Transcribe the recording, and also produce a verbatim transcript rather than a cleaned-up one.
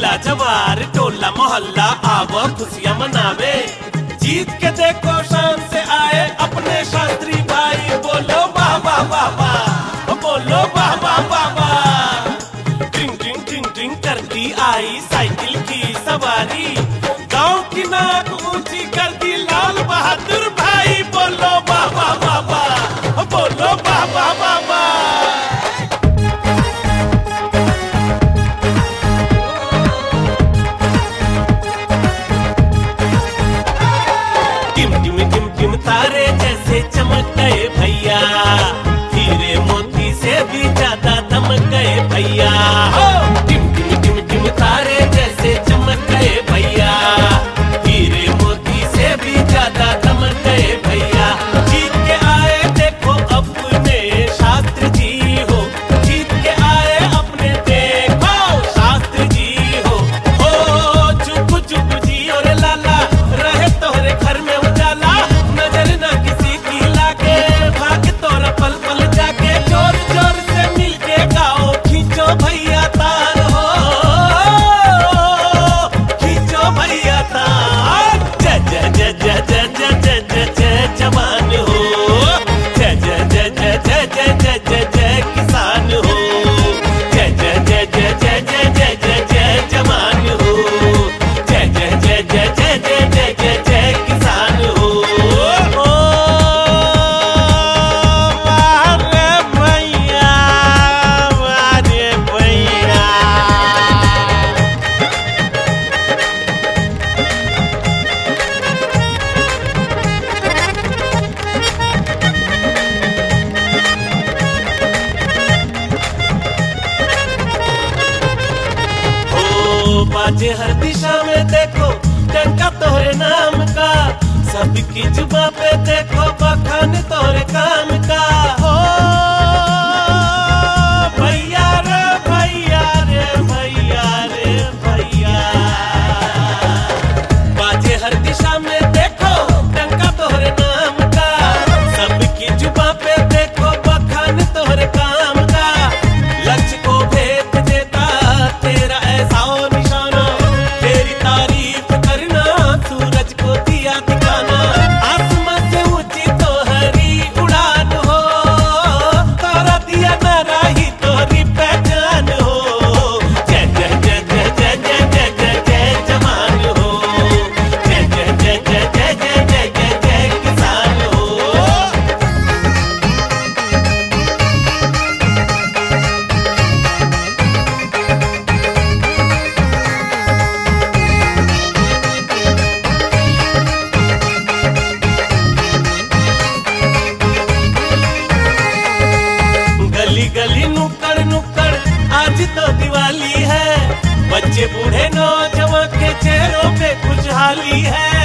जिला जवार टोला मोहल्ला आवो खुशियां मनावे। जीत के देखो शान से आए अपने शास्त्री भाई। बोलो वाह वाह वाह वाह, बोलो वाह वाह वाह वाह। टिंग टिंग टिंग टिंग करती आई साइकिल की सवारी। गांव की नाक ऊंची कर दी लाल बहादुर भाई। बोलो वाह वाह वाह वाह, बोलो वाह वाह वाह वाह। तारे जैसे चमक गए भैया, हीरे मोती से भी ज्यादा दमक गए भैया। हो टिम टिम टिम टिम तारे जैसे चमक गए भैया, हीरे मोती से भी ज्यादा दमक गए भैया। जीत के आए देखो अपने शास्त्र जी हो, जीत के आए अपने देखो शास्त्र जी हो। हो चुप चुप जी और लाला रहे तोहरे घर में उजाला। पल पल जाके जोर जोर से मिलके गाओ खींचो भैया तार हो, खींचो भैया तार। जय जय जय जय जय जय जय जय जय जवान हो, जय जय जय जय जय जय जय जय जय किसान हो। जय जय जय जय जय जय जय जय जय जवान हो, जय जय जय जय जय जय जय जय जय किसान हो। बाजे हर दिशा में देखो डंका तोहरे नाम का। सबकी जुबां पे देखो बखान तोहरे काम का। हो भैया रे भैया रे भैया रे भैया। बाजे हर दिशा में देखो डंका तोहरे नाम का। सबकी जुबां पे देखो बखान तोहरे काम का। लक्ष्य को भेद देता तेरा ऐसा निशाना, तेरी तारीफ करना सूरज को दिया दिखाना। आसमां से ऊंची तो हरी उड़ान हो, तारा दिया न राही तोरी पहचान हो। जय जय जय जय जय जय जय जय जय जवान हो, जय जय जय जय जय जय जय जय जय किसान हो। गली गली नुक्कड़ नुक्कड़ आज तो दिवाली है। बच्चे बूढ़े नौजवान के चेहरों पे खुशहाली है।